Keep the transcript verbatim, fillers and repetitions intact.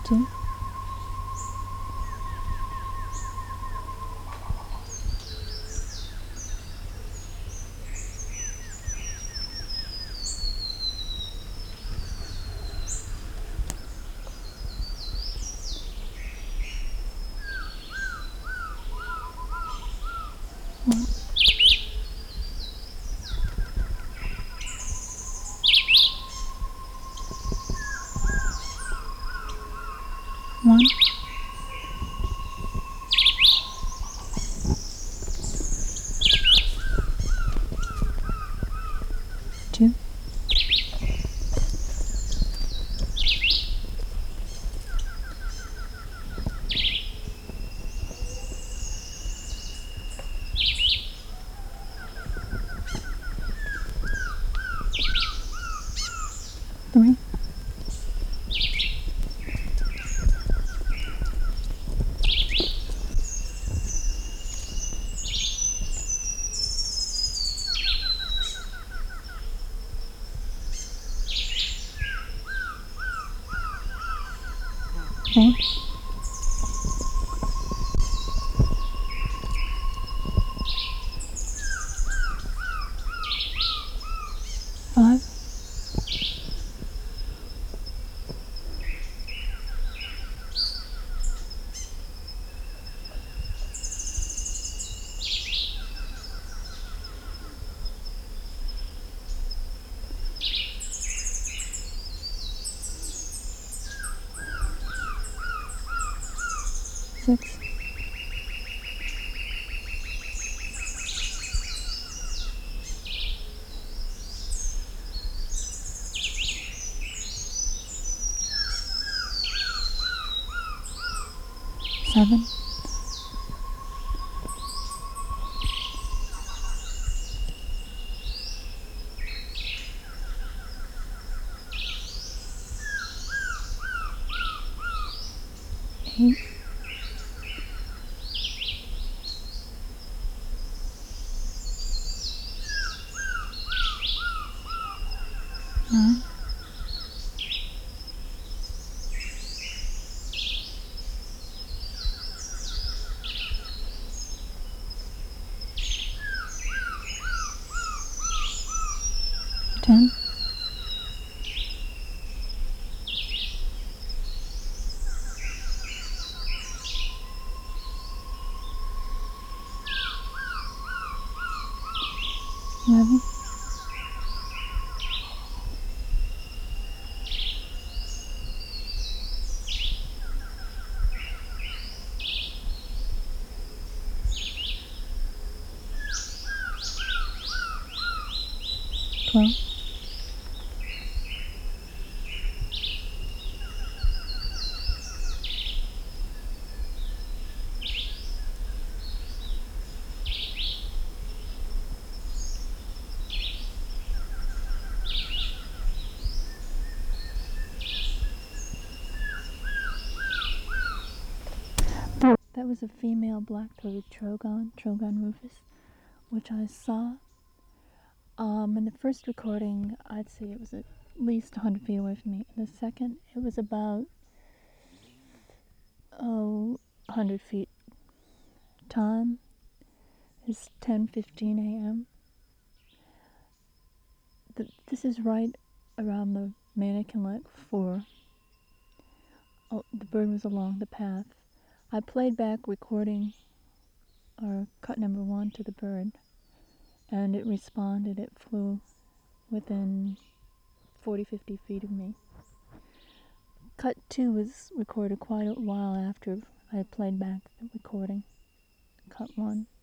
two, one, one, two, three, four, five, six, seven, eight, nine, ten, eleven, twelve, that was a female black-throated trogon, Trogon rufus, which I saw. Um, in the first recording, I'd say it was at least one hundred feet away from me. In the second, it was about, oh, one hundred feet. Time is ten fifteen a m The, this is right around the Manakin Lake four. Oh, the bird was along the path. I played back recording, or cut number one, to the bird, and it responded. It flew within forty, fifty feet of me. Cut two was recorded quite a while after I had played back the recording. Cut one.